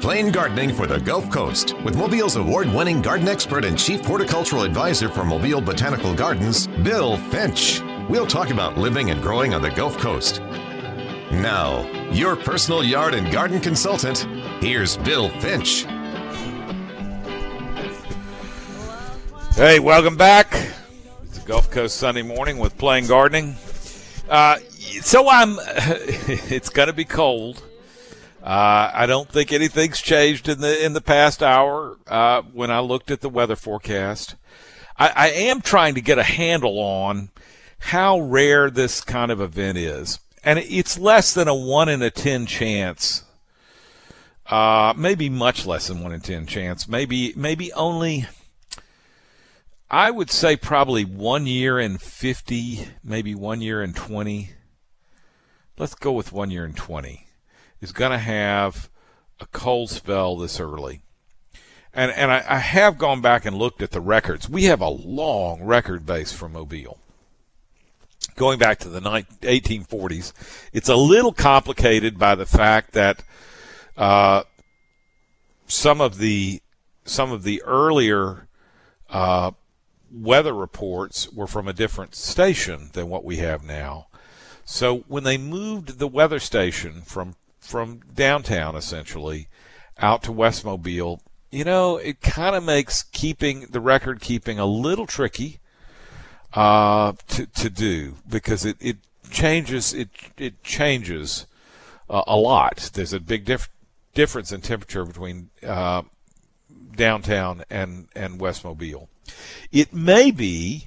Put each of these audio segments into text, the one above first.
Plain Gardening for the Gulf Coast with Mobile's award-winning garden expert and chief horticultural advisor for Mobile Botanical Gardens, Bill Finch. We'll talk about living and growing on the Gulf Coast. Now, your personal yard and garden consultant, here's Bill Finch. Hey, welcome back. It's a Gulf Coast Sunday morning with Plain Gardening. It's going to be cold. I don't think anything's changed in the past hour when I looked at the weather forecast. I am trying to get a handle on how rare this kind of event is. And it's less than a 1 in 10 chance. Maybe much less than 1 in 10 chance. Maybe only, I would say probably 1 year in 50, maybe 1 year in 20. Let's go with 1 year in 20. Is going to have a cold spell this early. And I have gone back and looked at the records. We have a long record base for Mobile. Going back to the 1840s. It's a little complicated by the fact that some of the earlier weather reports were from a different station than what we have now. So when they moved the weather station from downtown, essentially, out to West Mobile, it kind of makes the record keeping a little tricky to do, because it changes a lot. There's a big difference in temperature between downtown and West Mobile. It may be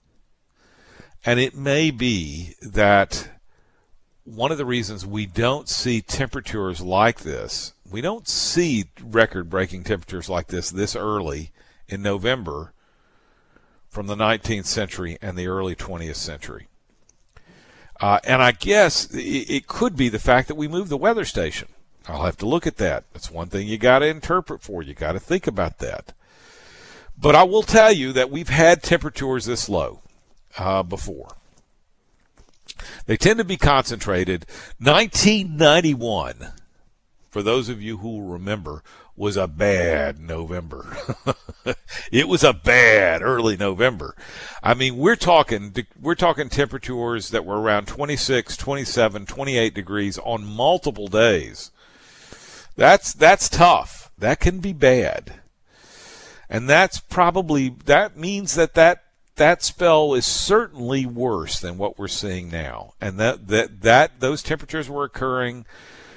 that one of the reasons we don't see temperatures like this, we don't see record-breaking temperatures like this early in November from the 19th century and the early 20th century. And I guess it could be the fact that we moved the weather station. I'll have to look at that. That's one thing you got to interpret for. You got to think about that. But I will tell you that we've had temperatures this low before. They tend to be concentrated. 1991, for those of you who will remember, was a bad November. It was a bad early November. I mean, we're talking temperatures that were around 26, 27, 28 degrees on multiple days. That's tough. That can be bad. And that means that spell is certainly worse than what we're seeing now. And those temperatures were occurring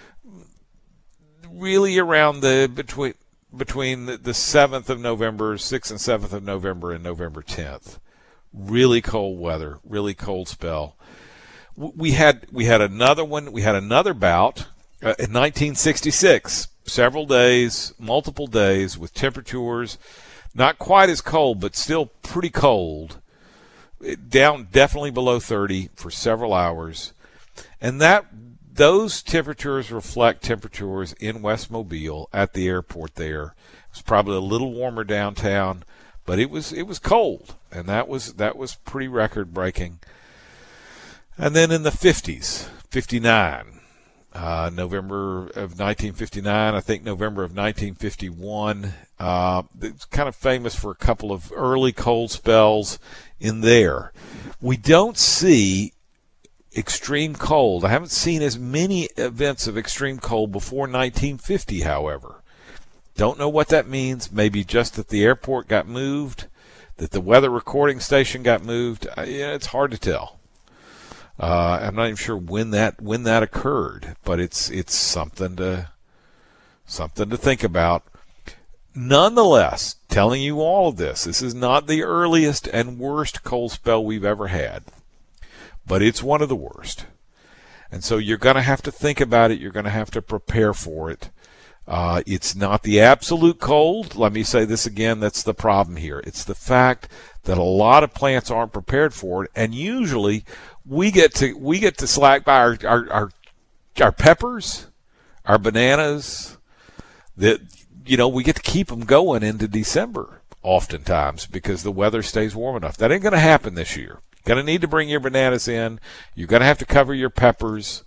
really around between the 7th of November, 6th and 7th of November, and November 10th. Really cold weather, really cold spell. We had another one. We had another bout in 1966. Several days, multiple days with temperatures not quite as cold, but still pretty cold, down definitely below 30 for several hours. And those temperatures reflect temperatures in West Mobile at the airport there. It was probably a little warmer downtown, but it was cold, and that was pretty record breaking. And then in the 50s, 59. November of 1959, I think November of 1951. It's kind of famous for a couple of early cold spells in there. We don't see extreme cold. I haven't seen as many events of extreme cold before 1950, however. Don't know what that means. Maybe just that the airport got moved, that the weather recording station got moved. It's hard to tell. I'm not even sure when that occurred, but it's something to think about. Nonetheless, telling you all of this is not the earliest and worst cold spell we've ever had, but it's one of the worst. And so you're going to have to think about it. You're going to have to prepare for it. It's not the absolute cold. Let me say this again. That's the problem here. It's the fact that a lot of plants aren't prepared for it, and usually we get to slack by our peppers, our bananas. That we get to keep them going into December oftentimes because the weather stays warm enough. That ain't going to happen this year. You're going to need to bring your bananas in. You're going to have to cover your peppers.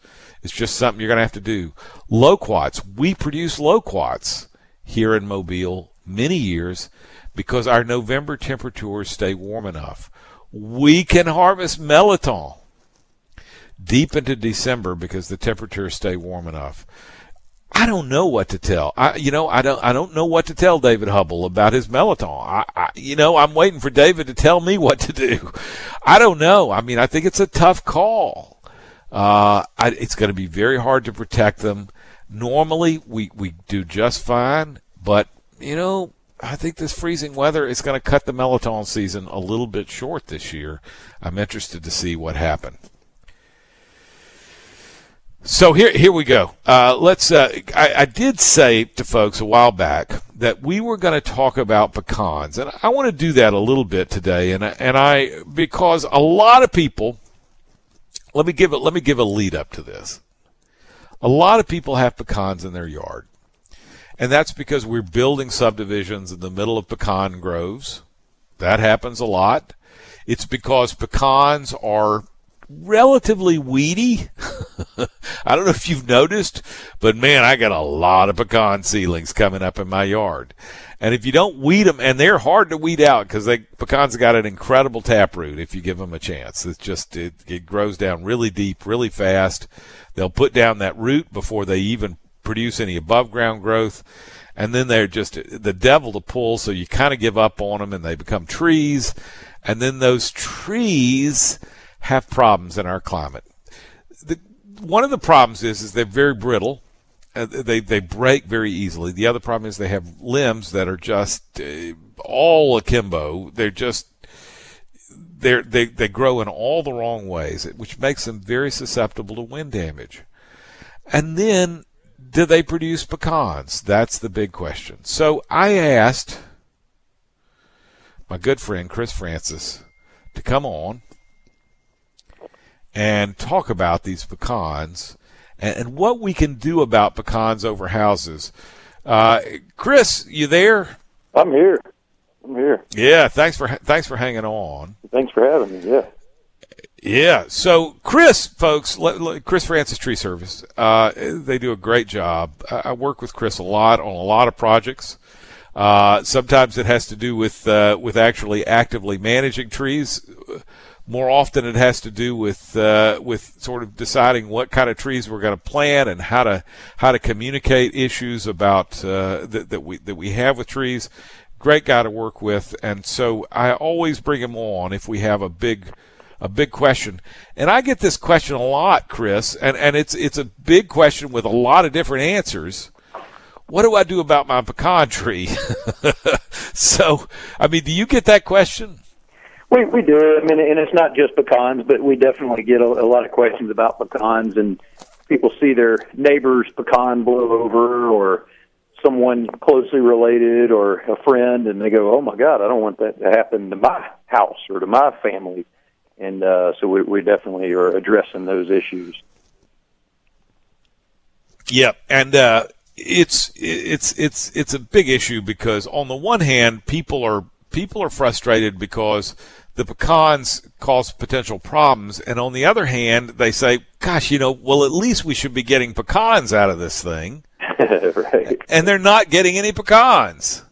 It's just something you're going to have to do. Loquats. We produce loquats here in Mobile many years because our November temperatures stay warm enough. We can harvest melitol deep into December because the temperatures stay warm enough. I don't know what to tell. I don't know what to tell David Hubble about his melitol. I'm waiting for David to tell me what to do. I don't know. I mean, I think it's a tough call. It's going to be very hard to protect them. Normally, we do just fine, but I think this freezing weather is going to cut the melitol season a little bit short this year. I'm interested to see what happens. So here we go. I did say to folks a while back that we were going to talk about pecans, and I want to do that a little bit today. And because a lot of people, let me give a lead up to this. A lot of people have pecans in their yard, and that's because we're building subdivisions in the middle of pecan groves. That happens a lot. It's because pecans are relatively weedy. I don't know if you've noticed, but man, I got a lot of pecan seedlings coming up in my yard. And if you don't weed them, and they're hard to weed out because pecans got an incredible taproot if you give them a chance. It's just, it grows down really deep, really fast. They'll put down that root before they even produce any above ground growth. And then they're just the devil to pull, so you kind of give up on them and they become trees. And then those trees have problems in our climate. One of the problems is they're very brittle. They break very easily. The other problem is they have limbs that are just all akimbo. They grow in all the wrong ways, which makes them very susceptible to wind damage. And then, do they produce pecans? That's the big question. So I asked my good friend Chris Francis to come on and talk about these pecans and what we can do about pecans over houses. Chris, you there? I'm here. Yeah, thanks for hanging on. Thanks for having me. Yeah. Yeah. So, Chris, folks, Chris Francis Tree Service, they do a great job. I work with Chris a lot on a lot of projects. Sometimes it has to do with actually actively managing trees. More often, it has to do with sort of deciding what kind of trees we're going to plant and how to communicate issues about that we have with trees. Great guy to work with, and so I always bring him on if we have a big question. And I get this question a lot, Chris, and it's a big question with a lot of different answers. What do I do about my pecan tree? So, I mean, do you get that question? We do. I mean, and it's not just pecans, but we definitely get a lot of questions about pecans, and people see their neighbor's pecan blow over, or someone closely related, or a friend, and they go, "Oh my God, I don't want that to happen to my house or to my family." And so we definitely are addressing those issues. Yep, and it's a big issue because on the one hand, people are frustrated because the pecans cause potential problems, and on the other hand, they say, "Gosh, well, at least we should be getting pecans out of this thing." Right. And they're not getting any pecans.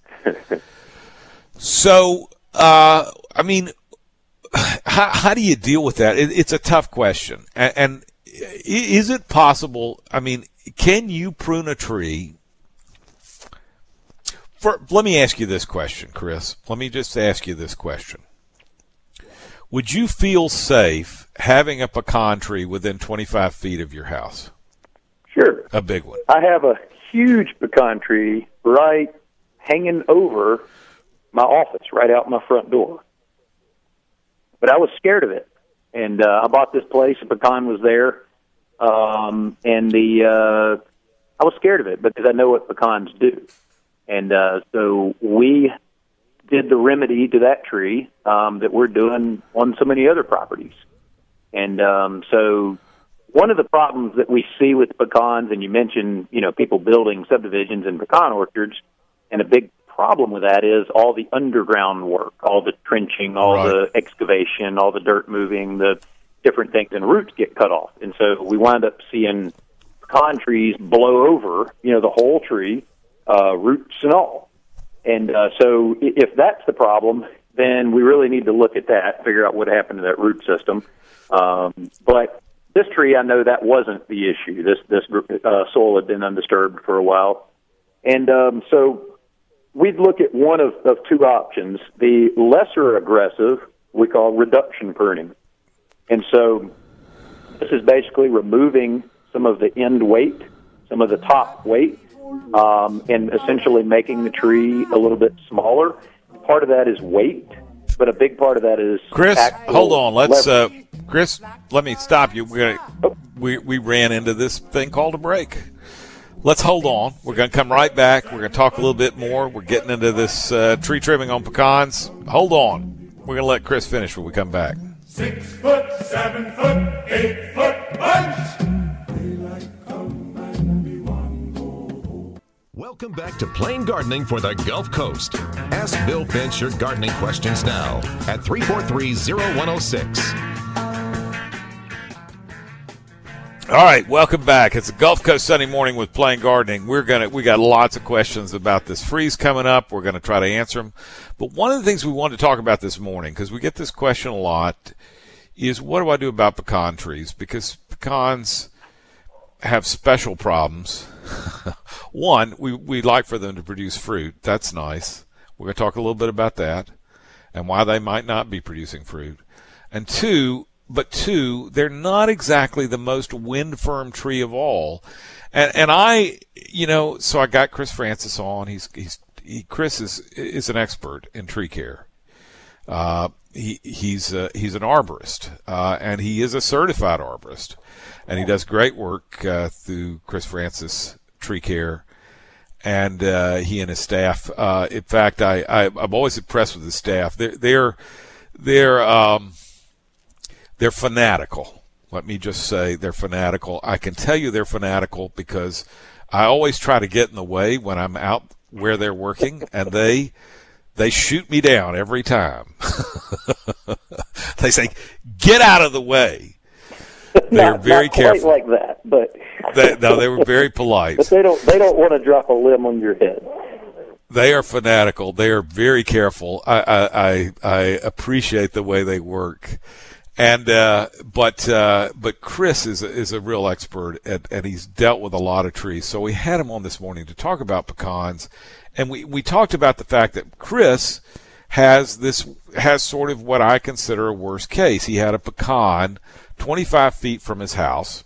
So, I mean, how do you deal with that? It's a tough question. And is it possible? I mean, can you prune a tree? Let me ask you this question, Chris. Let me just ask you this question. Would you feel safe having a pecan tree within 25 feet of your house? Sure. A big one. I have a huge pecan tree right hanging over my office, right out my front door. But I was scared of it. And I bought this place, a pecan was there, and I was scared of it because I know what pecans do. And so we did the remedy to that tree that we're doing on so many other properties. And so one of the problems that we see with pecans, and you mentioned, people building subdivisions and pecan orchards, and a big problem with that is all the underground work, all the trenching, all the excavation, all the dirt moving, the different things, and roots get cut off. And so we wind up seeing pecan trees blow over, the whole tree, roots and all. And so if that's the problem, then we really need to look at that, figure out what happened to that root system. But this tree, I know that wasn't the issue. This soil had been undisturbed for a while. And so we'd look at one of two options. The lesser aggressive we call reduction pruning. And so this is basically removing some of the end weight, some of the top weight, and essentially making the tree a little bit smaller. Part of that is weight, but a big part of that is Chris, hold on. Let's Chris, let me stop you. We ran into this thing called a break. Let's hold on. We're going to come right back. We're going to talk a little bit more. We're getting into this tree trimming on pecans. Hold on. We're going to let Chris finish when we come back. 6 foot, 7 foot, 8 foot bunch. Welcome back to Plain Gardening for the Gulf Coast. Ask Bill Finch your gardening questions now at 343-0106. All right, welcome back. It's a Gulf Coast Sunday morning with Plain Gardening. We got lots of questions about this freeze coming up. We're going to try to answer them. But one of the things we wanted to talk about this morning, because we get this question a lot, is what do I do about pecan trees? Because pecans have special problems. One, we like for them to produce fruit. That's nice. We're going to talk a little bit about that and why they might not be producing fruit. And two, they're not exactly the most wind-firm tree of all. And I, so I got Chris Francis on. Chris is an expert in tree care. He's an arborist, and he is a certified arborist, and he does great work through Chris Francis Tree Care, and he and his staff. In fact, I'm always impressed with his staff. They're fanatical. Let me just say they're fanatical. I can tell you they're fanatical because I always try to get in the way when I'm out where they're working, and they shoot me down every time. They say, "Get out of the way." They're very not quite careful. like that, but they were very polite. But they don't want to drop a limb on your head. They are fanatical. They are very careful. I appreciate the way they work. And but Chris is a real expert, and he's dealt with a lot of trees. So we had him on this morning to talk about pecans, and we talked about the fact that Chris has sort of what I consider a worst case. He had a pecan 25 feet from his house,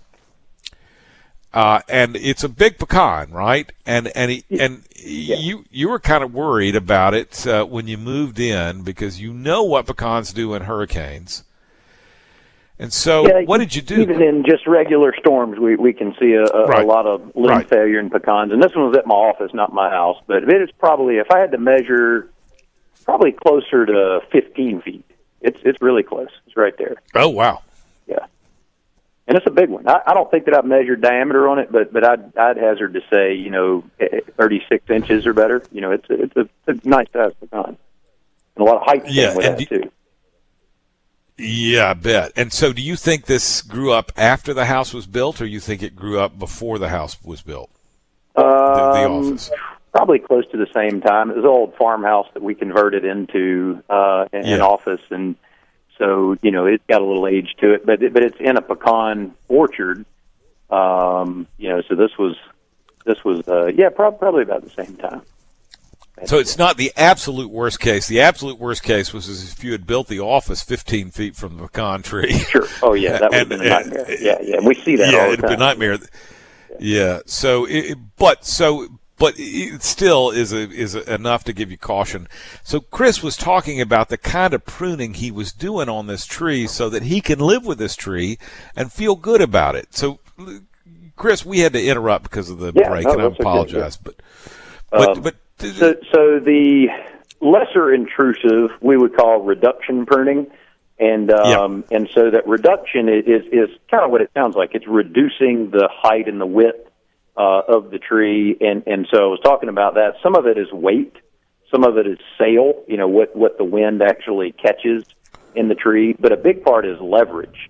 and it's a big pecan, right? And you were kind of worried about it when you moved in because you know what pecans do in hurricanes. And so, what did you do? Even in just regular storms, we can see a lot of limb failure in pecans. And this one was at my office, not my house. But it is probably, if I had to measure, probably closer to 15 feet. It's really close. It's right there. Oh, wow. Yeah. And it's a big one. I don't think that I've measured diameter on it, but I'd hazard to say, 36 inches or better. It's a nice size pecan. And a lot of height with that, too. Yeah, I bet. And so do you think this grew up after the house was built, or you think it grew up before the house was built? The office? Probably close to the same time. It was an old farmhouse that we converted into an office, and so, it's got a little age to it. But it's in a pecan orchard, so this was probably about the same time. So it's not the absolute worst case. The absolute worst case was if you had built the office 15 feet from the pecan tree. Sure. Oh, yeah, that would have been a nightmare. Yeah, we see that all the time. It'd be a nightmare. Yeah. So, but it still is enough to give you caution. So Chris was talking about the kind of pruning he was doing on this tree so that he can live with this tree and feel good about it. So, Chris, we had to interrupt because of the break, and I apologize. Okay, but So the lesser intrusive we would call reduction pruning, and so that reduction is kind of what it sounds like. It's reducing the height and the width of the tree, and so I was talking about that. Some of it is weight, some of it is sail, what the wind actually catches in the tree, but a big part is leverage.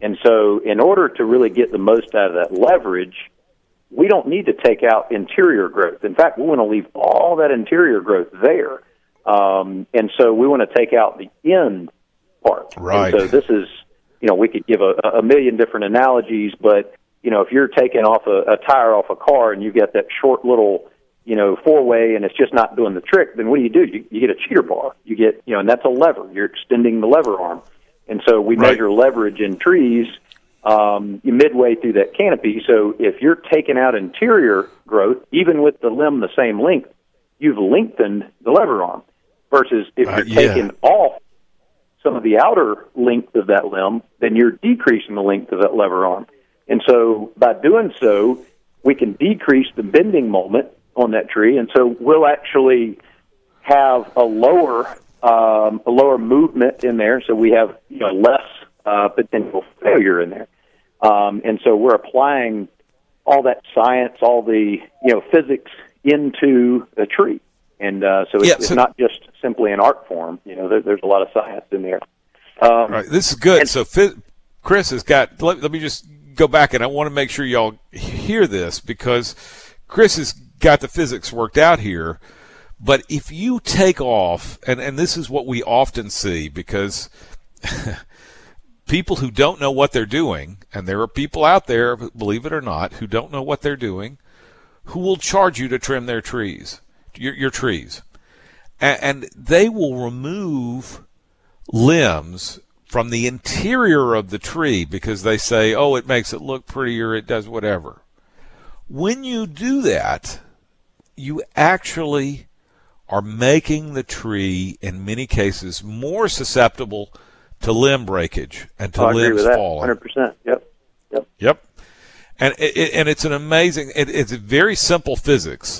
And so in order to really get the most out of that leverage, we don't need to take out interior growth. In fact, we want to leave all that interior growth there. And so we want to take out the end part. Right. And so this is, we could give a million different analogies, but, if you're taking off a tire off a car and you get that short little, four-way and it's just not doing the trick, then what do? You get a cheater bar. You get, and that's a lever. You're extending the lever arm. And so we measure leverage in trees midway through that canopy. So if you're taking out interior growth, even with the limb the same length, you've lengthened the lever arm. Versus if you're taking off some of the outer length of that limb, then you're decreasing the length of that lever arm. And so by doing so, we can decrease the bending moment on that tree, and so we'll actually have a lower movement in there, so we have less potential failure in there. And so we're applying all that science, all the physics into the tree, and so it's not just simply an art form. There's a lot of science in there. Right, this is good. So Chris has got. Let me just go back, and I want to make sure y'all hear this because Chris has got the physics worked out here. But if you take off, and this is what we often see, because people who don't know what they're doing, and there are people out there, believe it or not, who don't know what they're doing, who will charge you to trim their trees, your trees. And they will remove limbs from the interior of the tree because they say, oh, it makes it look prettier, it does whatever. When you do that, you actually are making the tree, in many cases, more susceptible to limb breakage and to limbs falling. 100%. Yep. And it's an amazing. It's a very simple physics,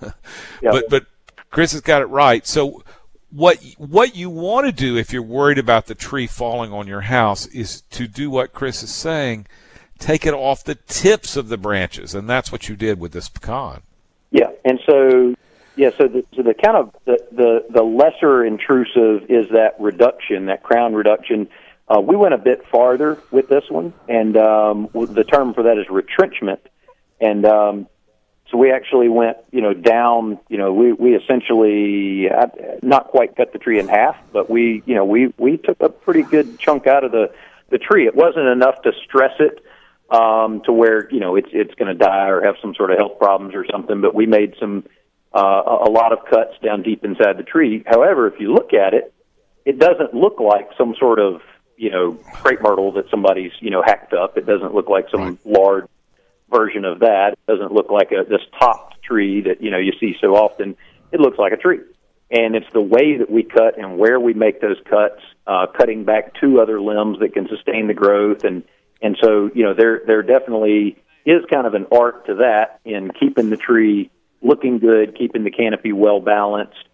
but Chris has got it right. So what you want to do if you're worried about the tree falling on your house is to do what Chris is saying. Take it off the tips of the branches, and that's what you did with this pecan. Yeah, and so the kind of the lesser intrusive is that reduction, that crown reduction. We went a bit farther with this one, and the term for that is retrenchment. And so we actually went, down. We essentially not quite cut the tree in half, but we took a pretty good chunk out of the tree. It wasn't enough to stress it to where it's going to die or have some sort of health problems or something. But we made a lot of cuts down deep inside the tree. However, if you look at it, it doesn't look like some sort of crepe myrtle that somebody's hacked up. It doesn't look like some large version of that. It doesn't look like this topped tree that you see so often. It looks like a tree, and it's the way that we cut and where we make those cuts, cutting back two other limbs that can sustain the growth, and so there definitely is kind of an art to that in keeping the tree looking good, keeping the canopy well balanced.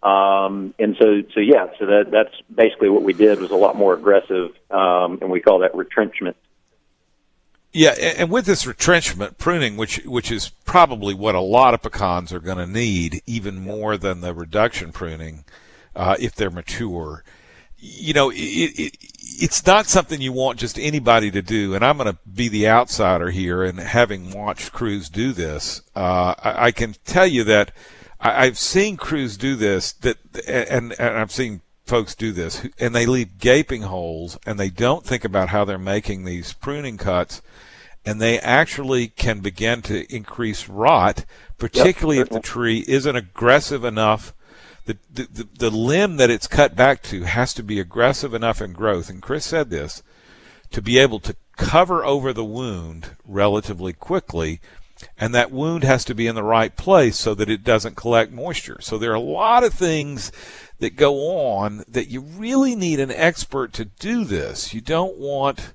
And so that's basically what we did was a lot more aggressive, and we call that retrenchment. Yeah, and with this retrenchment, pruning, which is probably what a lot of pecans are going to need, even more than the reduction pruning, if they're mature. It's not something you want just anybody to do, and I'm going to be the outsider here, and having watched crews do this, I can tell you that I've seen crews do this, and I've seen folks do this, and they leave gaping holes, and they don't think about how they're making these pruning cuts, and they actually can begin to increase rot, particularly if the tree isn't aggressive enough. The limb that it's cut back to has to be aggressive enough in growth, and Chris said this, to be able to cover over the wound relatively quickly, and that wound has to be in the right place so that it doesn't collect moisture. So there are a lot of things that go on that you really need an expert to do this. You don't want...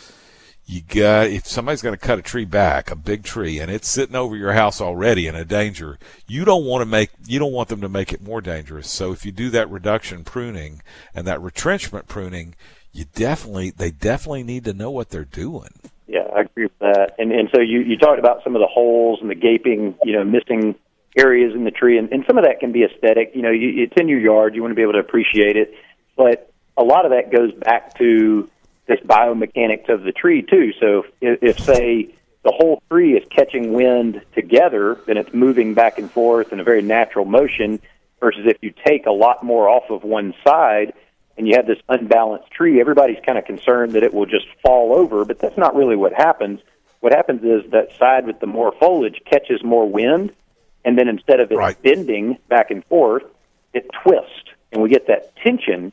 if somebody's going to cut a tree back, a big tree, and it's sitting over your house already in a danger, you don't want them to make it more dangerous. So if you do that reduction pruning and that retrenchment pruning, they definitely need to know what they're doing. Yeah, I agree with that. And so you talked about some of the holes and the gaping, missing areas in the tree, and some of that can be aesthetic. It's in your yard, you want to be able to appreciate it, but a lot of that goes back to this biomechanics of the tree too. So if say the whole tree is catching wind together, then it's moving back and forth in a very natural motion, versus if you take a lot more off of one side and you have this unbalanced tree, everybody's kind of concerned that it will just fall over, but that's not really what happens. What happens is that side with the more foliage catches more wind, and then instead of it bending back and forth, it twists, and we get that tension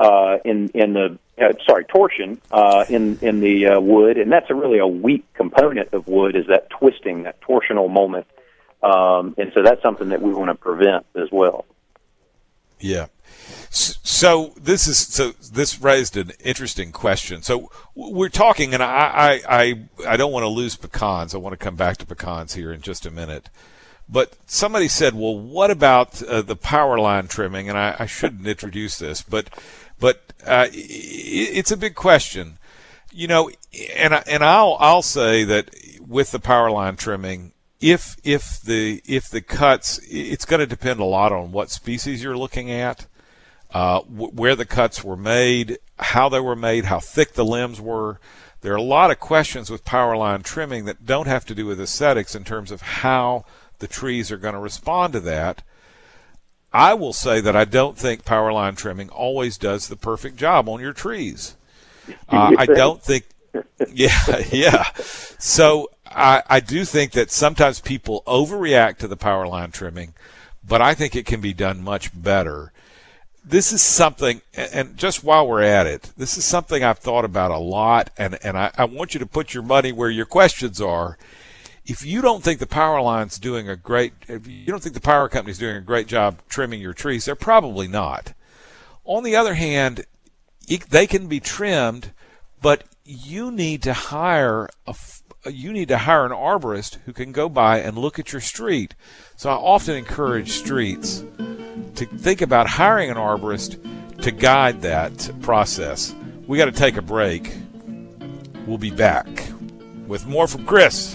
torsion in the wood, and that's really a weak component of wood, is that twisting, that torsional moment, and so that's something that we want to prevent as well. Yeah. So this raised an interesting question. So we're talking, and I don't want to lose pecans. I want to come back to pecans here in just a minute. But somebody said, well, what about the power line trimming? And I shouldn't introduce this, but it's a big question, you know. And I'll say that with the power line trimming, if the cuts, it's going to depend a lot on what species you're looking at, where the cuts were made, how they were made, how thick the limbs were. There are a lot of questions with power line trimming that don't have to do with aesthetics in terms of how the trees are going to respond to that. I will say that I don't think power line trimming always does the perfect job on your trees. I don't think, yeah. So I do think that sometimes people overreact to the power line trimming, but I think it can be done much better. This is something, and just while we're at it, this is something I've thought about a lot, and I want you to put your money where your questions are. If you don't think the power line's doing if you don't think the power company's doing a great job trimming your trees, they're probably not. On the other hand, they can be trimmed, but you need to hire an arborist who can go by and look at your street. So I often encourage streets to think about hiring an arborist to guide that process. We got to take a break. We'll be back with more from Chris.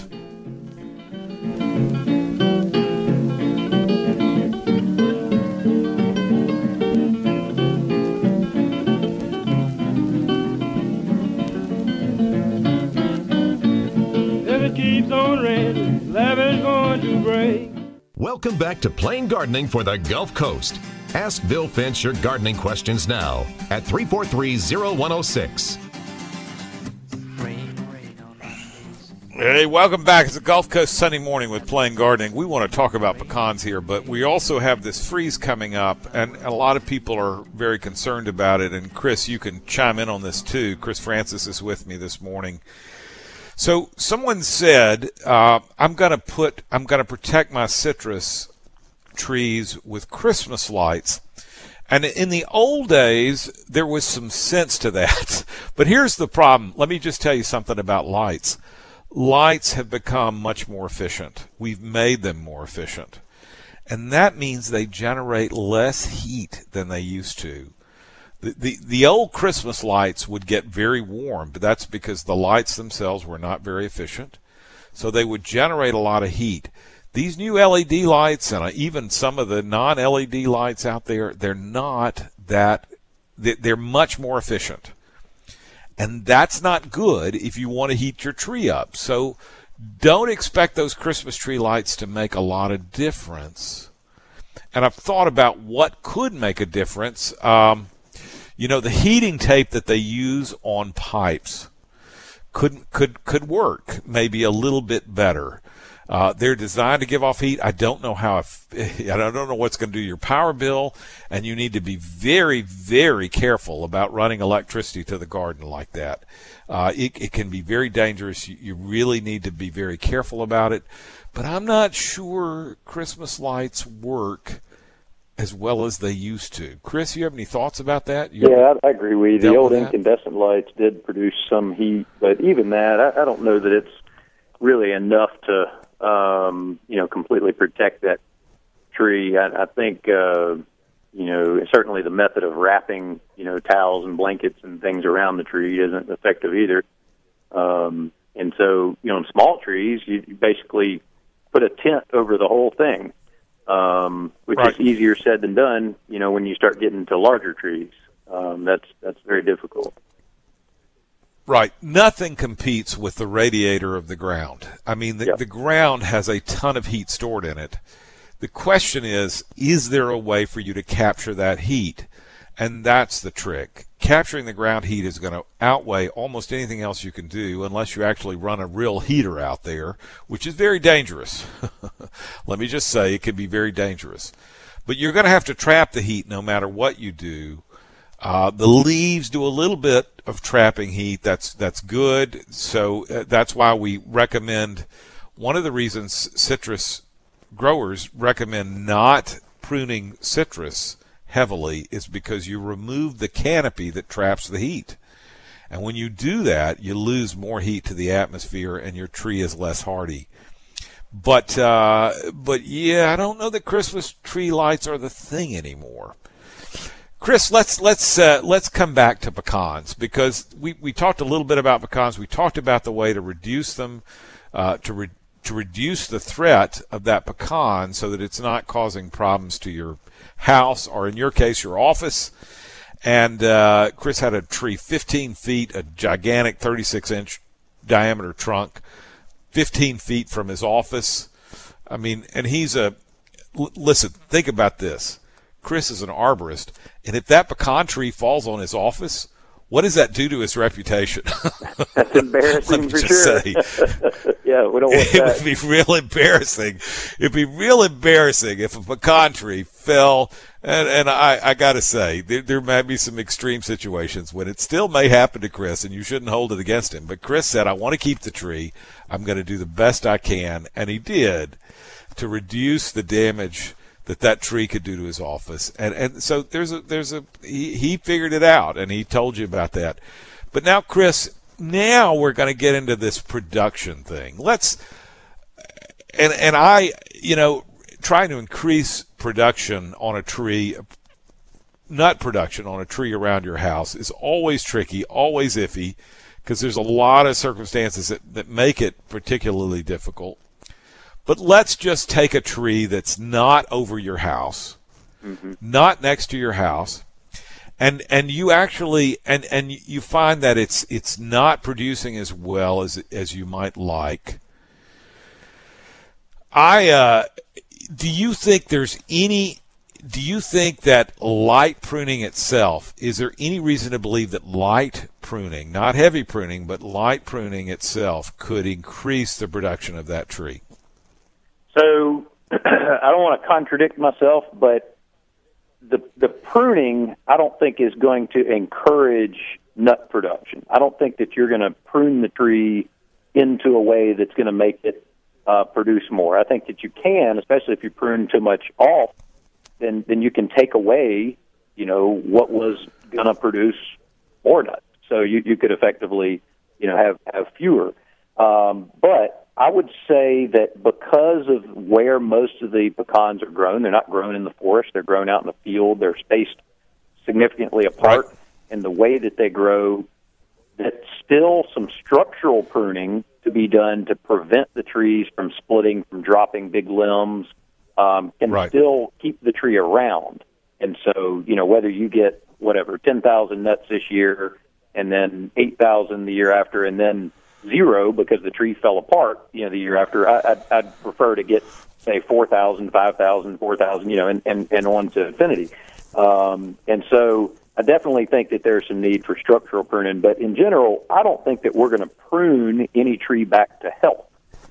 Keeps on raining, levee's going to break. Welcome back to Plain Gardening for the Gulf Coast. Ask Bill Finch your gardening questions now at 343-0106. Hey, welcome back. It's a Gulf Coast Sunday morning with Plain Gardening. We want to talk about pecans here, but we also have this freeze coming up, and a lot of people are very concerned about it. And Chris, you can chime in on this too. Chris Francis is with me this morning. So someone said, I'm going to protect my citrus trees with Christmas lights. And in the old days, there was some sense to that. But here's the problem. Let me just tell you something about lights. Lights have become much more efficient. We've made them more efficient. And that means they generate less heat than they used to. The old Christmas lights would get very warm, but that's because the lights themselves were not very efficient. So they would generate a lot of heat. These new LED lights and even some of the non-LED lights out there, they're not that, they're much more efficient. And that's not good if you want to heat your tree up. So don't expect those Christmas tree lights to make a lot of difference. And I've thought about what could make a difference. You know, the heating tape that they use on pipes could work maybe a little bit better. They're designed to give off heat. I don't know I don't know what's going to do your power bill, and you need to be very, very careful about running electricity to the garden like that. It can be very dangerous. You really need to be very careful about it. But I'm not sure Christmas lights work as well as they used to. Chris, you have any thoughts about that? Yeah, I agree with you. The old incandescent lights did produce some heat, but even that, I don't know that it's really enough to, completely protect that tree. I think, certainly the method of wrapping, towels and blankets and things around the tree isn't effective either. And so, in small trees, you basically put a tent over the whole thing. Which is easier said than done, when you start getting to larger trees. That's very difficult. Right. Nothing competes with the radiator of the ground. I mean, the ground has a ton of heat stored in it. The question is there a way for you to capture that heat? And that's the trick. Capturing the ground heat is going to outweigh almost anything else you can do unless you actually run a real heater out there, which is very dangerous. Let me just say it can be very dangerous. But you're going to have to trap the heat no matter what you do. The leaves do a little bit of trapping heat. That's good. So that's why we recommend, one of the reasons citrus growers recommend not pruning citrus heavily is because you remove the canopy that traps the heat. And when you do that, you lose more heat to the atmosphere and your tree is less hardy. But yeah, I don't know that Christmas tree lights are the thing anymore. Chris, let's come back to pecans, because we talked a little bit about pecans. We talked about the way to reduce them, to reduce the threat of that pecan so that it's not causing problems to your house, or in your case, your office. And Chris had a tree 15 feet, a gigantic 36-inch diameter trunk, 15 feet from his office. I mean, and listen, think about this. Chris is an arborist, and if that pecan tree falls on his office, what does that do to his reputation? That's embarrassing for sure. Yeah, we don't want that. It would be real embarrassing. It'd be real embarrassing if a pecan tree fell. And I got to say, there might be some extreme situations when it still may happen to Chris, and you shouldn't hold it against him. But Chris said, I want to keep the tree. I'm going to do the best I can. And he did, to reduce the damage that tree could do to his office. And so he figured it out, and he told you about that. But now, Chris, we're going to get into this production thing. Trying to increase production on a tree, nut production on a tree around your house is always tricky, always iffy, because there's a lot of circumstances that make it particularly difficult. But let's just take a tree that's not over your house, not next to your house, and you actually and you find that it's not producing as well as you might like. Do you think that light pruning itself, is there any reason to believe that light pruning, not heavy pruning, but light pruning itself could increase the production of that tree? So I don't want to contradict myself, but the pruning, I don't think, is going to encourage nut production. I don't think that you're going to prune the tree into a way that's going to make it produce more. I think that you can, especially if you prune too much off, then you can take away, what was going to produce more nuts. So you could effectively, have fewer. But I would say that because of where most of the pecans are grown, they're not grown in the forest, they're grown out in the field, they're spaced significantly apart, right, and the way that they grow, that's still some structural pruning to be done to prevent the trees from splitting, from dropping big limbs, can right, still keep the tree around. And so, whether you get, 10,000 nuts this year, and then 8,000 the year after, and then 0 because the tree fell apart, the year after, I'd prefer to get, say, 4,000, 5,000, 4,000, and on to infinity. And so I definitely think that there's some need for structural pruning, but in general, I don't think that we're going to prune any tree back to health.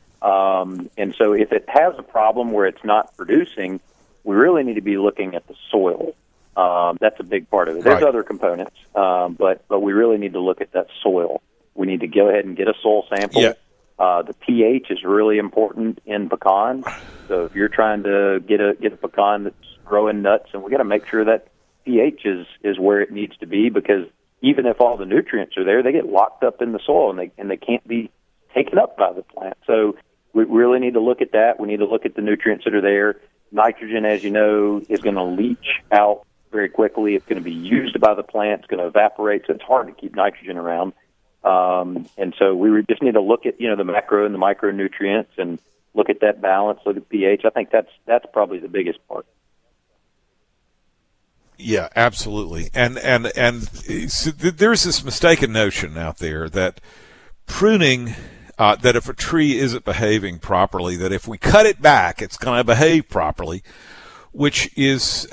And so if it has a problem where it's not producing, we really need to be looking at the soil. That's a big part of it. There's right, other components, but we really need to look at that soil. We need to go ahead and get a soil sample. Yeah. The pH is really important in pecan. So if you're trying to get a pecan that's growing nuts, and we got to make sure that pH is where it needs to be, because even if all the nutrients are there, they get locked up in the soil and they can't be taken up by the plant. So we really need to look at that. We need to look at the nutrients that are there. Nitrogen, as you know, is going to leach out very quickly. It's going to be used by the plant. It's going to evaporate, so it's hard to keep nitrogen around. And so we just need to look at, the macro and the micronutrients and look at that balance, look at pH. I think that's probably the biggest part. Yeah, absolutely. And so there's this mistaken notion out there that pruning, that if a tree isn't behaving properly, that if we cut it back, it's going to behave properly, which is,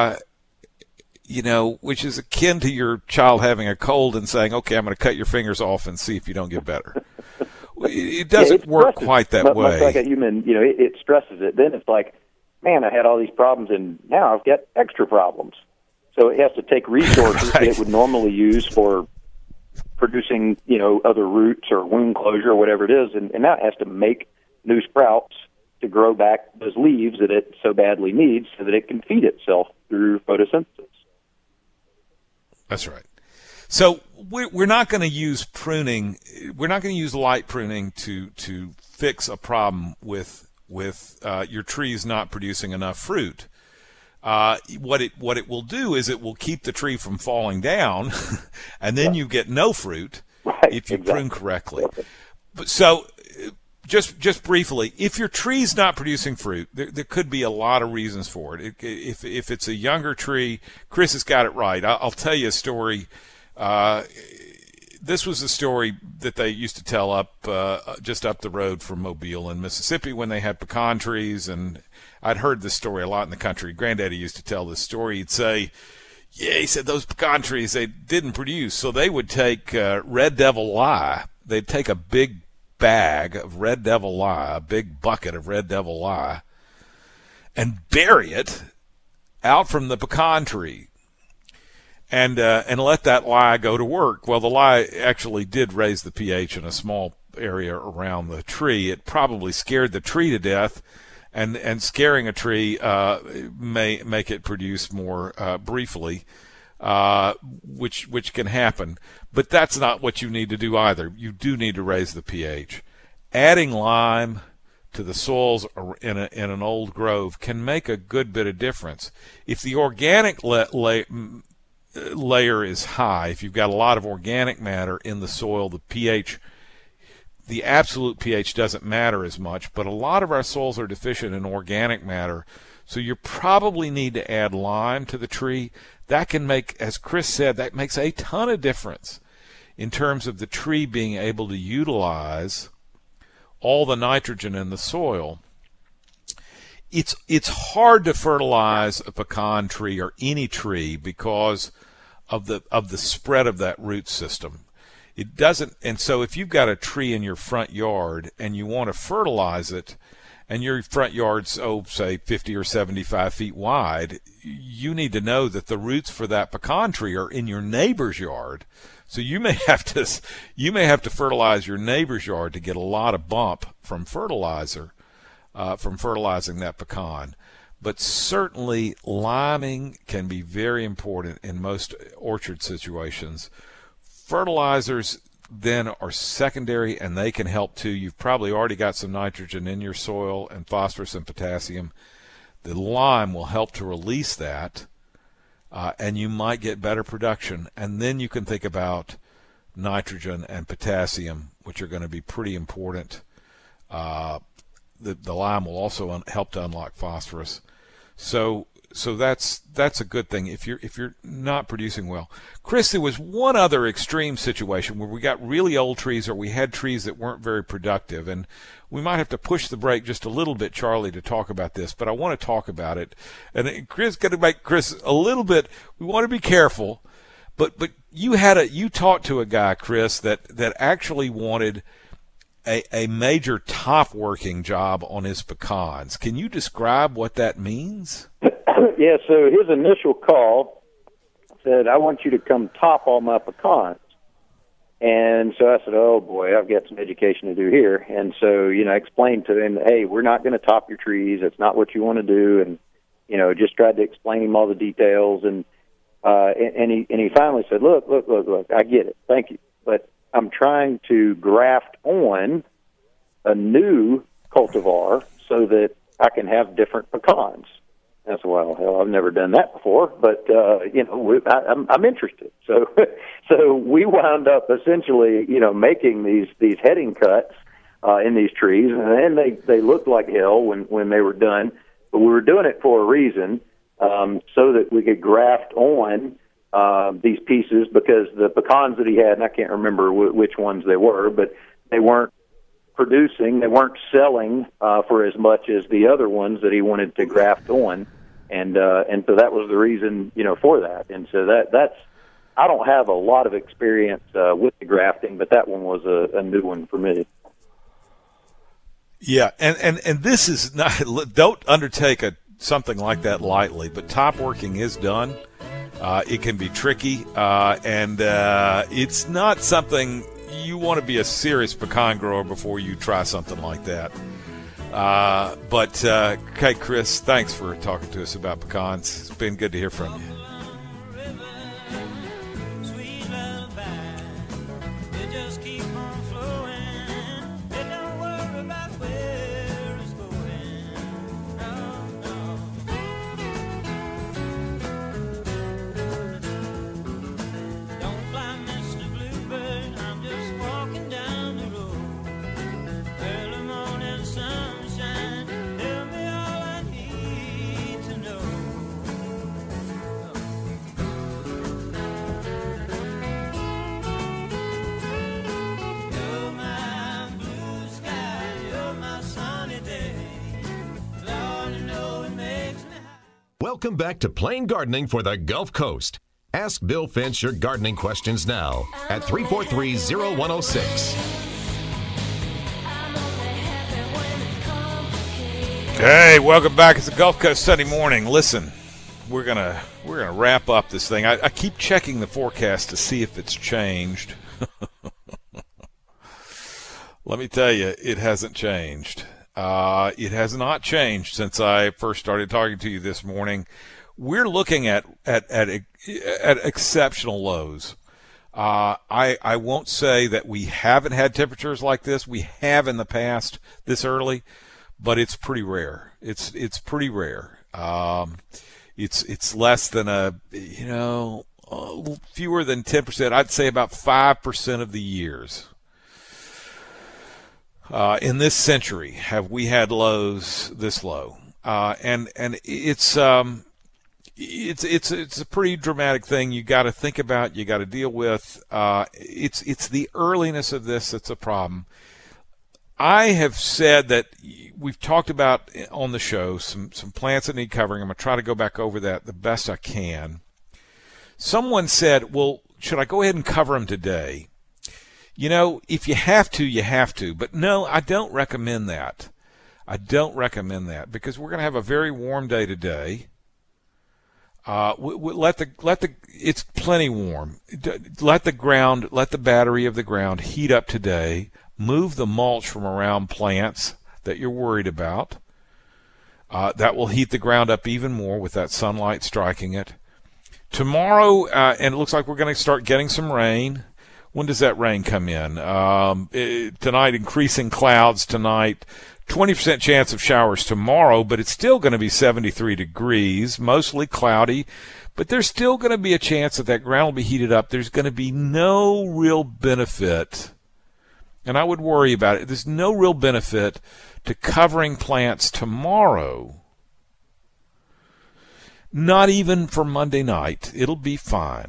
which is akin to your child having a cold and saying, okay, I'm going to cut your fingers off and see if you don't get better. It doesn't work quite that way. Much like a human, it stresses it. Then it's like, man, I had all these problems, and now I've got extra problems. So it has to take resources that it would normally use for producing, other roots or wound closure or whatever it is, and now it has to make new sprouts to grow back those leaves that it so badly needs so that it can feed itself through photosynthesis. That's right. So we're not going to use pruning. We're not going to use light pruning to fix a problem with your trees not producing enough fruit. What it will do is it will keep the tree from falling down, and then you get no fruit if you prune correctly. But so, just briefly, if your tree's not producing fruit, there could be a lot of reasons for it. If it's a younger tree, Chris has got it right. I'll tell you a story. This was a story that they used to tell just up the road from Mobile in Mississippi when they had pecan trees, and I'd heard this story a lot in the country. Granddaddy used to tell this story. He'd say, he said those pecan trees, they didn't produce, so they would take Red Devil Lye. They'd take a big bag of Red Devil Lye, a big bucket of Red Devil Lye, and bury it out from the pecan tree. And let that lye go to work. Well, the lye actually did raise the pH in a small area around the tree. It probably scared the tree to death, and scaring a tree may make it produce more briefly, which can happen. But that's not what you need to do either. You do need to raise the pH. Adding lime to the soils in an old grove can make a good bit of difference. If the organic layer is high, if you've got a lot of organic matter in the soil, the pH, the absolute pH doesn't matter as much, but a lot of our soils are deficient in organic matter, so you probably need to add lime to the tree. That can make, as Chris said, that makes a ton of difference in terms of the tree being able to utilize all the nitrogen in the soil. It's hard to fertilize a pecan tree or any tree because of the spread of that root system. It doesn't, and so if you've got a tree in your front yard and you want to fertilize it, and your front yard's say 50 or 75 feet wide, you need to know that the roots for that pecan tree are in your neighbor's yard. So you may have to fertilize your neighbor's yard to get a lot of bump from fertilizer, from fertilizing that pecan. But certainly liming can be very important in most orchard situations. Fertilizers then are secondary, and they can help too. You've probably already got some nitrogen in your soil and phosphorus and potassium. The lime will help to release that, and you might get better production. And then you can think about nitrogen and potassium, which are going to be pretty important. The lime will also help to unlock phosphorus. So that's a good thing if you're not producing well. Chris, there was one other extreme situation where we got really old trees, or we had trees that weren't very productive, and we might have to push the brake just a little bit, Charlie, to talk about this, but I want to talk about it. And Chris, got to make Chris a little bit. We want to be careful, but you talked to a guy, Chris, that actually wanted a major top working job on his pecans. Can you describe what that means? Yeah, so his initial call said, I want you to come top all my pecans. And so I said, oh, boy, I've got some education to do here. And so, I explained to him, hey, we're not going to top your trees. It's not what you want to do. And, just tried to explain him all the details. And he finally said, look, I get it. Thank you. But I'm trying to graft on a new cultivar so that I can have different pecans. I said, well, hell, I've never done that before, but I'm interested. So we wound up essentially, making these heading cuts in these trees, and then they looked like hell when they were done. But we were doing it for a reason. so that we could graft on these pieces, because the pecans that he had, and I can't remember which ones they were, but they weren't producing, they weren't selling for as much as the other ones that he wanted to graft on, and so that was the reason, for that. And so that's I don't have a lot of experience with the grafting, but that one was a new one for me. Yeah, and this is not, don't undertake something like that lightly, but top working is done. It can be tricky, and it's not something you want to be a serious pecan grower before you try something like that. But okay, Chris, thanks for talking to us about pecans. It's been good to hear from you. Welcome back to Plain Gardening for the Gulf Coast. Ask Bill Finch your gardening questions now at 343-0106. Hey, welcome back. It's the Gulf Coast Sunday morning. Listen, we're gonna wrap up this thing. I keep checking the forecast to see if it's changed. Let me tell you, it hasn't changed. It has not changed since I first started talking to you this morning. We're looking at exceptional lows. I won't say that we haven't had temperatures like this. We have in the past this early, but it's pretty rare. It's pretty rare. It's less than fewer than 10%. I'd say about 5% of the years. In this century, have we had lows this low? And it's a pretty dramatic thing. You got to think about, you got to deal with. It's the earliness of this that's a problem. I have said that we've talked about on the show some plants that need covering. I'm going to try to go back over that the best I can. Someone said, well, should I go ahead and cover them today? If you have to, you have to. But no, I don't recommend that. Because we're going to have a very warm day today. It's plenty warm. Let the battery of the ground heat up today. Move the mulch from around plants that you're worried about. That will heat the ground up even more with that sunlight striking it. Tomorrow, and it looks like we're going to start getting some rain. When does that rain come in? Tonight, increasing clouds tonight. 20% chance of showers tomorrow, but it's still going to be 73 degrees, mostly cloudy. But there's still going to be a chance that ground will be heated up. There's going to be no real benefit, and I would worry about it. There's no real benefit to covering plants tomorrow. Not even for Monday night. It'll be fine.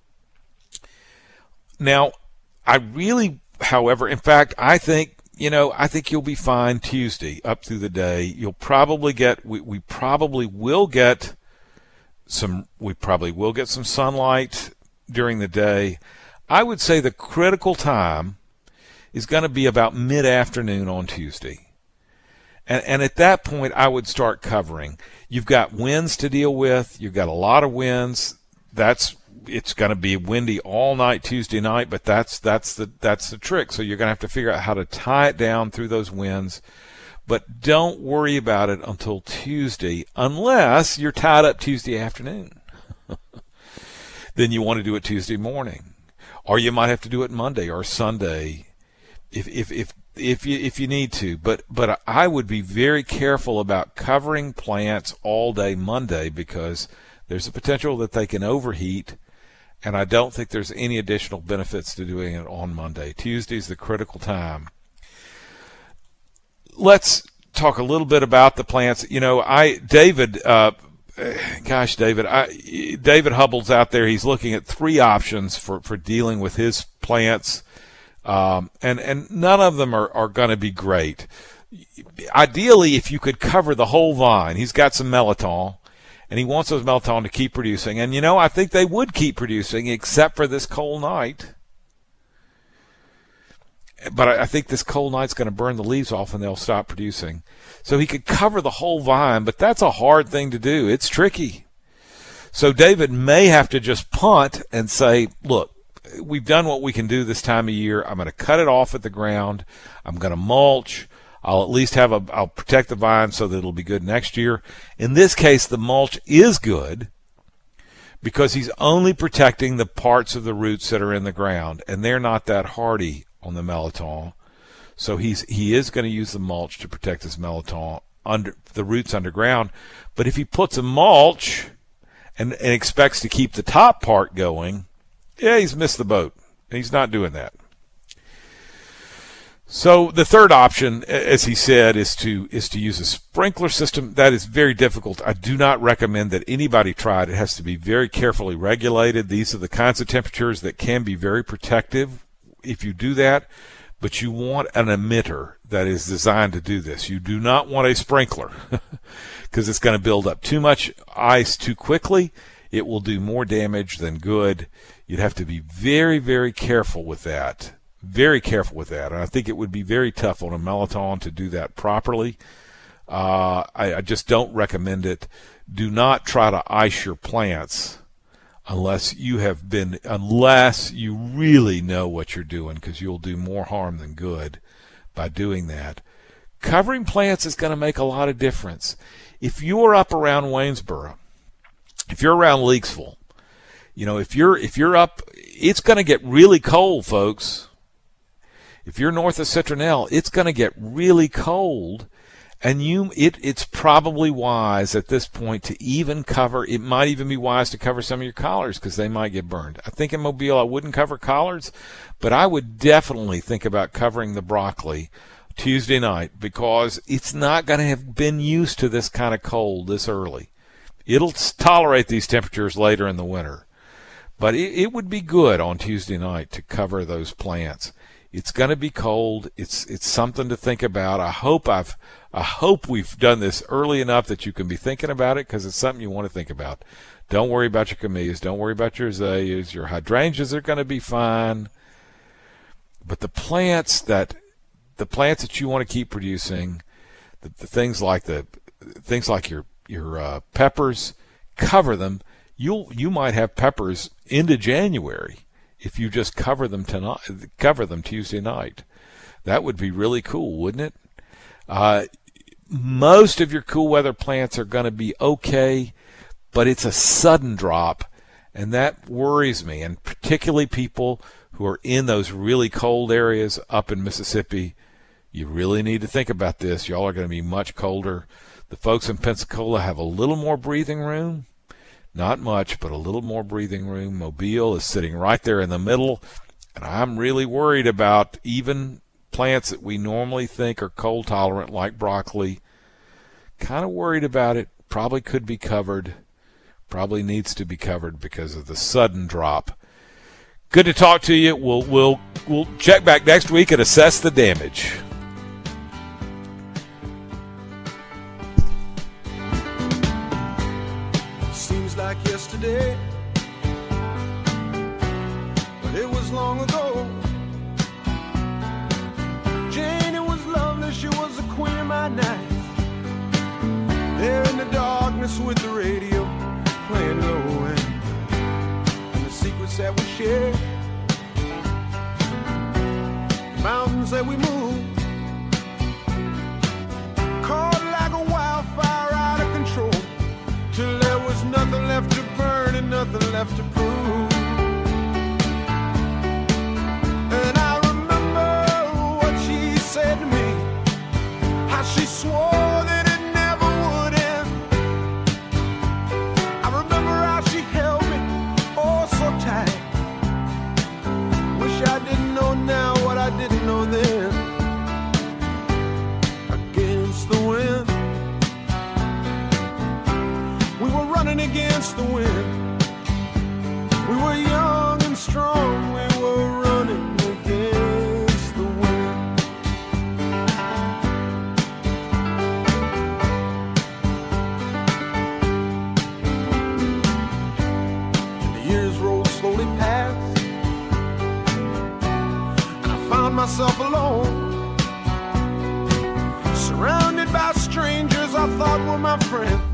Now, however, in fact, I think you'll be fine Tuesday up through the day. You'll probably get, we probably will get some sunlight during the day. I would say the critical time is going to be about mid-afternoon on Tuesday. And at that point, I would start covering. You've got winds to deal with. You've got a lot of winds. It's going to be windy all night Tuesday night, but that's the trick. So you're going to have to figure out how to tie it down through those winds. But don't worry about it until Tuesday, unless you're tied up Tuesday afternoon. Then you want to do it Tuesday morning, or you might have to do it Monday or Sunday, if you need to. But I would be very careful about covering plants all day Monday, because there's a potential that they can overheat. And I don't think there's any additional benefits to doing it on Monday. Tuesday's the critical time. Let's talk a little bit about the plants. David gosh, David Hubbell's out there. He's looking at 3 options for dealing with his plants, and none of them are going to be great. Ideally, if you could cover the whole vine, he's got some Melitol, and he wants those Melitol to keep producing. And, I think they would keep producing except for this cold night. But I think this cold night's going to burn the leaves off and they'll stop producing. So he could cover the whole vine, but that's a hard thing to do. It's tricky. So David may have to just punt and say, look, we've done what we can do this time of year. I'm going to cut it off at the ground. I'm going to mulch. I'll at least I'll protect the vine so that it'll be good next year. In this case, the mulch is good because he's only protecting the parts of the roots that are in the ground, and they're not that hardy on the Melitol. So he is going to use the mulch to protect his Melitol under the roots underground. But if he puts a mulch and expects to keep the top part going, he's missed the boat. He's not doing that. So the third option, as he said, is to use a sprinkler system. That is very difficult. I do not recommend that anybody try it. It has to be very carefully regulated. These are the kinds of temperatures that can be very protective if you do that, but you want an emitter that is designed to do this. You do not want a sprinkler because it's going to build up too much ice too quickly. It will do more damage than good. You'd have to be very, very careful with that. Very careful with that. And I think it would be very tough on a Melitol to do that properly. I just don't recommend it. Do not try to ice your plants unless you really know what you're doing, because you'll do more harm than good by doing that. Covering plants is going to make a lot of difference. If you're up around Waynesboro, if you're around Leaksville, if you're up, it's going to get really cold, folks. If you're north of Citronelle, it's going to get really cold. And it's probably wise at this point to even cover. It might even be wise to cover some of your collards because they might get burned. I think in Mobile I wouldn't cover collards, but I would definitely think about covering the broccoli Tuesday night because it's not going to have been used to this kind of cold this early. It'll tolerate these temperatures later in the winter, but it would be good on Tuesday night to cover those plants. It's going to be cold. It's something to think about. I hope we've done this early enough that you can be thinking about it because it's something you want to think about. Don't worry about your camellias. Don't worry about your azaleas. Your hydrangeas are going to be fine. But the plants that you want to keep producing, the things like your peppers, cover them. You might have peppers into January if you just cover them Tuesday night. That would be really cool, wouldn't it? Most of your cool weather plants are going to be okay, but it's a sudden drop, and that worries me. And particularly people who are in those really cold areas up in Mississippi, you really need to think about this. Y'all are going to be much colder. The folks in Pensacola have a little more breathing room. Not much, but a little more breathing room. Mobile is sitting right there in the middle, and I'm really worried about even plants that we normally think are cold tolerant, like broccoli. Kind of worried about it. Probably could be covered. Probably needs to be covered because of the sudden drop. Good to talk to you. We'll check back next week and assess the damage. Seems like yesterday, but it was long ago. Jane, it was lovely, she was the queen of my night. There in the darkness with the radio playing low and the secrets that we shared, the mountains that we moved, caught like a wildfire out of control, till there was nothing left to burn and nothing left to prove. And I remember what she said to me, how she swore that it never would end. I remember how she held me oh so tight. Wish I didn't know now what I didn't know then. Against the wind, we were against the wind. We were young and strong, we were running against the wind. And the years rolled slowly past, and I found myself alone, surrounded by strangers I thought were my friends.